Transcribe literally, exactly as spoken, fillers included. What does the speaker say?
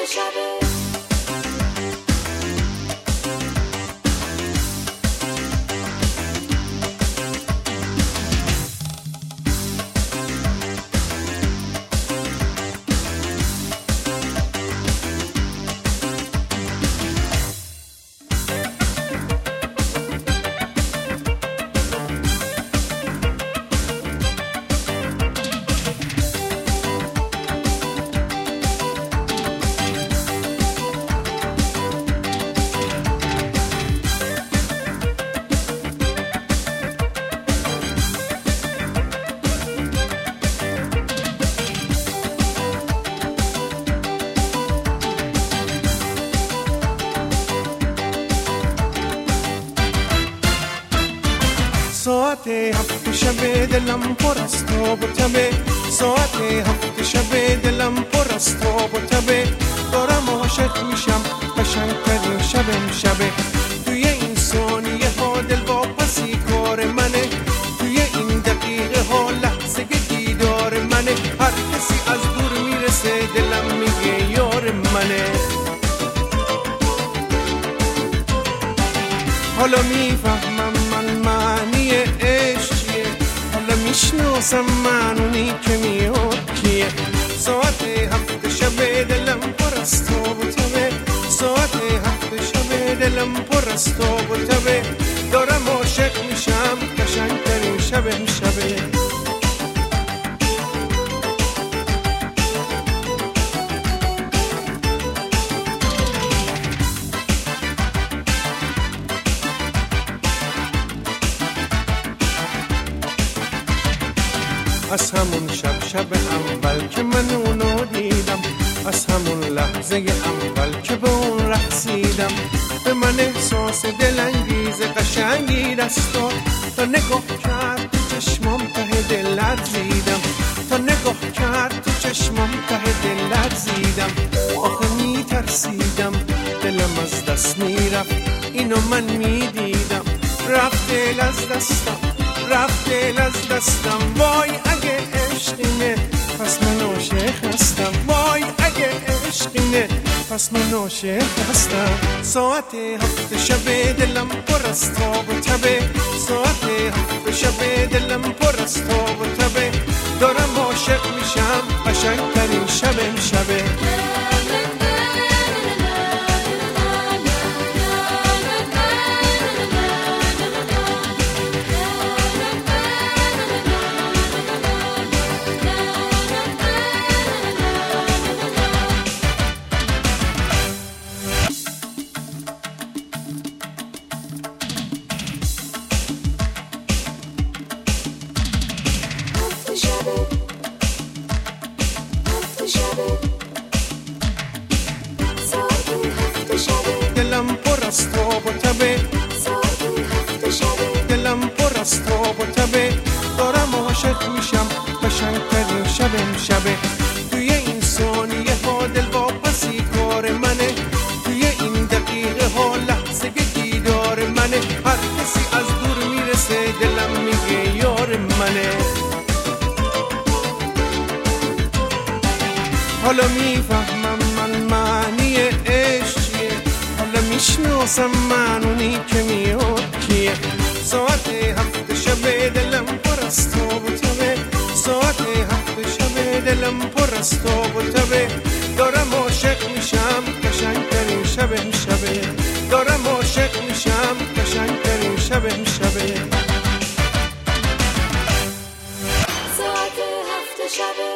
ساعت هفت شب دلم پر است و تبه، ساعت هفت شب دلم پر است و تبه، دارم عاشق میشم قشنگترین شبم شبه. توی این ثانیه ها دل واپسی کار منه، توی این دقیقه ها لحظه دیدار منه، هر کسی از دور میرسه دلم میگه یار منه. حالا میفهمم من معنی عشق چیه، حالا میشناسم من اونی که میاد کیه. ساعت هفت شب دلم پر است و تبه، ساعت هفت شب دلم پر است و تبه، دارم عاشق میشم قشنگترین شبم شبه. از همون شب شب اول که من اونو دیدم، از همون لحظه اول که به اون رقصیدم، به من احساس دلانگیز قشنگی دستا. تا نگاه کرد تو چشمام ته دل لرزیدم، تا نگاه کرد تو چشمام ته دل لرزیدم. آخه میترسیدم دلم از دست میرفت، اینو من میدیدم، رفت دل از دستم، رفت دل از دستم. وای اگه عشقینه پس من عاشق هستم، وای اگه عشقینه پس من عاشق هستم. ساعت هفت شب دلم پر است و تبه، ساعت هفت شب دلم پر است و تبه، دارم عاشق میشم قشنگترین شبم شبه. دلم پر است و تبه، دلم پر است و تبه، دارم عاشق میشم قشنگترین شبم شبه. توی این ثانیه ها دل واپسی کار منه، توی این دقیقه ها لحظه دیدار منه، هر کسی از دور میرسه دلم میگه یار منه. حالا میفهمم من معنی عشق چیه، حالا میشناسم من اونی که میاد کیه. ساعت هفت شب دلم پر است و تبه، ساعت هفت شب دلم پر است و تبه، دارم عاشق میشم قشنگترین شبم شبه، دارم عاشق میشم قشنگترین شبم شبه. ساعت هفت شب